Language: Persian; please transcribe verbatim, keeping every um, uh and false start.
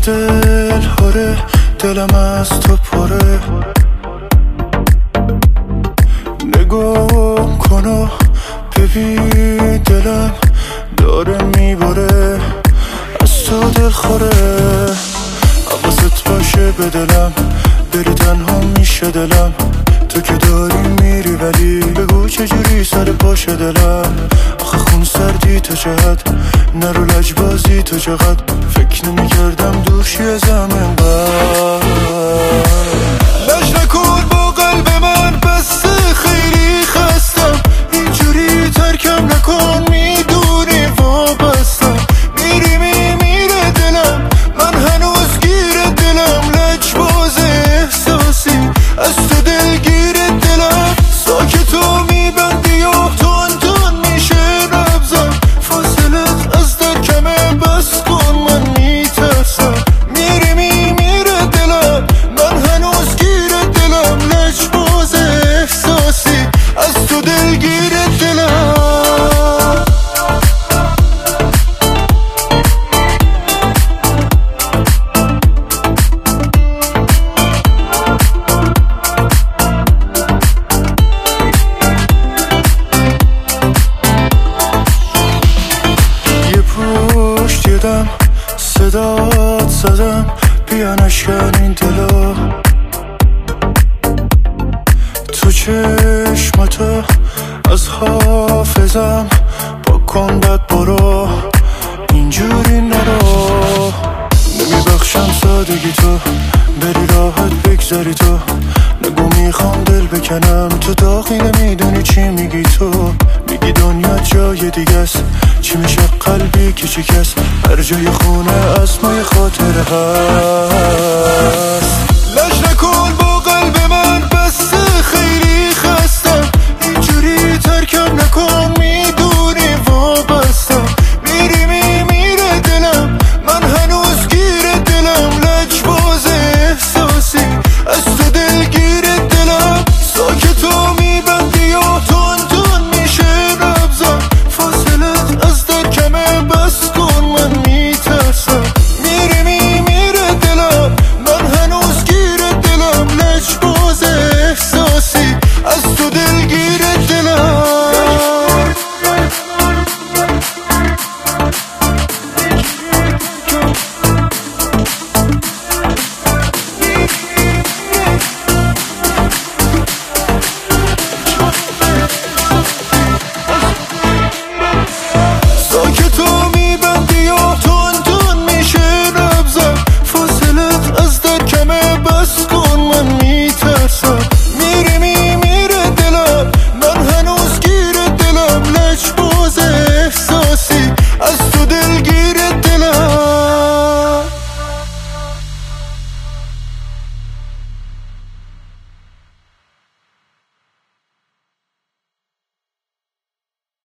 دل هاره، دلم از تو پره. نگاه کن و ببین دلم داره میباره، از تو دل خوره. حواست باشه به دلم، بری تنها میشه دلم. تو که داری میری ولی بگو چجوری سر پاشه دلم. آخه خون سردی تو چقدر، نرو لجبازی تو چقدر. فکر نمی کردم دوشی ازم انقدر. لج نکن با قلب من بسته، خیلی خستم. اینجوری ترکم نکن، میدونی وابستم. میری میمیره دلم، من هنوز گیر دلم. لجباز احساسی از تو دلگیر دلم. ساکتو میبندی و تون تون میشه نبزم. فاصلت از در کمه بس کن، من میترسم. میری میمیره دلم، من هنوز گیر دلم. لجباز احساسی از تو دلگیر دلم. پشت یدم صدات زدم، بیا نشکن این دلو. تو چشمتو از حافظم پاک کن بد برو، اینجوری نرو. نمیبخشم سادگی تو، بری راحت بگذاری تو. نگو میخوام دل بکنم، تو داغی نمیدونی چی میگی. تو میگی دنیا جای دیگه است، چی میشه قلبی که شکست. هر جای خونه اسمای خاطره هست. لج نکن